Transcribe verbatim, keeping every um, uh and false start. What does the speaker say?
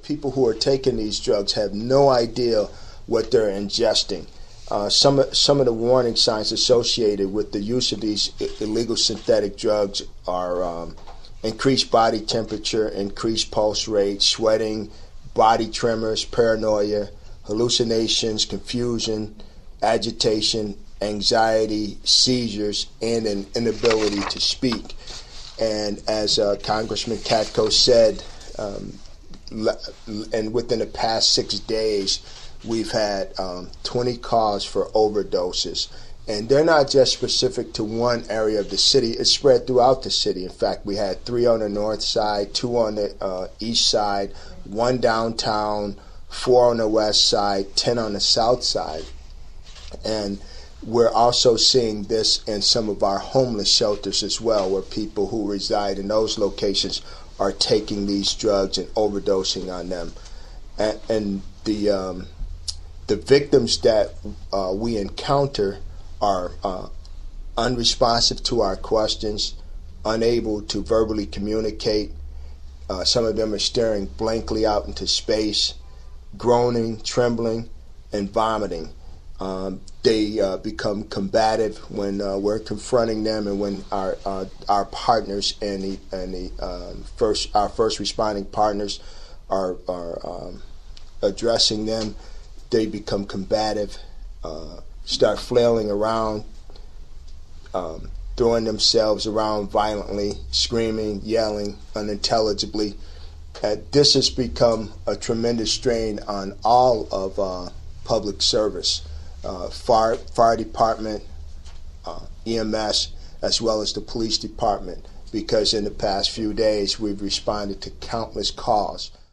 people who are taking these drugs have no idea what they're ingesting. Uh, some, some of the warning signs associated with the use of these illegal synthetic drugs are um, increased body temperature, increased pulse rate, sweating, body tremors, paranoia, hallucinations, confusion, agitation, anxiety, seizures, and an inability to speak. And as uh, Congressman Katko said, um, and within the past six days, we've had um, twenty calls for overdoses. And they're not just specific to one area of the city. It's spread throughout the city. In fact, we had three on the north side, two on the uh, east side, one downtown, four on the west side, ten on the south side. And we're also seeing this in some of our homeless shelters as well, where people who reside in those locations are taking these drugs and overdosing on them. And, and the um, the victims that uh, we encounter are uh, unresponsive to our questions, unable to verbally communicate. Uh, some of them are staring blankly out into space, groaning, trembling, and vomiting. Um, they uh, become combative when uh, we're confronting them, and when our uh, our partners and the and the um, first our first responding partners are are um, addressing them, they become combative, uh, start flailing around, um, throwing themselves around violently, screaming, yelling unintelligibly. Uh, this has become a tremendous strain on all of uh, public service. Uh, fire, fire department, uh, E M S, as well as the police department, because in the past few days we've responded to countless calls.